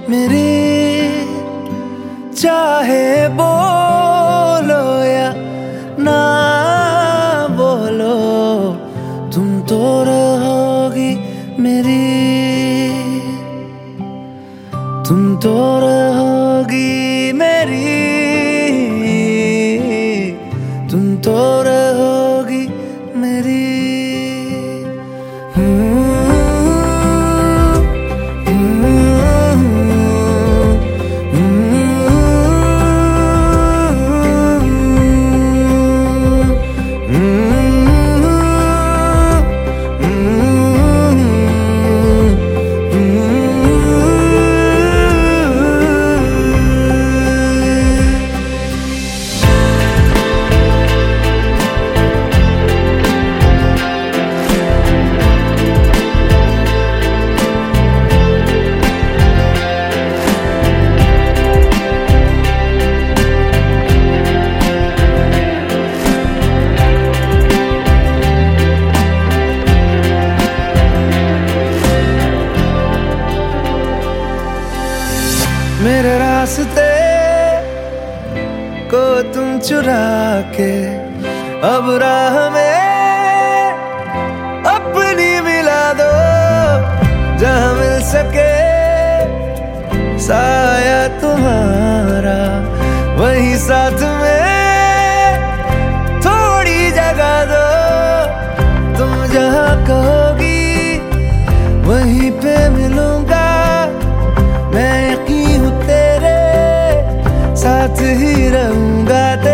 मेरी, चाहे बोलो या ना बोलो, तुम तो रहोगी मेरी, तुम तो रहोगी मेरी, तुम तो रहोगी मेरी। मेरे रास्ते को तुम चुरा के अब राह में अपनी मिला दो, जहाँ मिल सके साया तुम्हारा, वहीं साथ में थोड़ी जगह दो, तुम जहाँ कहोगी वहीं पे मिलूंगा, मैं यकीन हूँ तेरे साथ ही रहूंगा।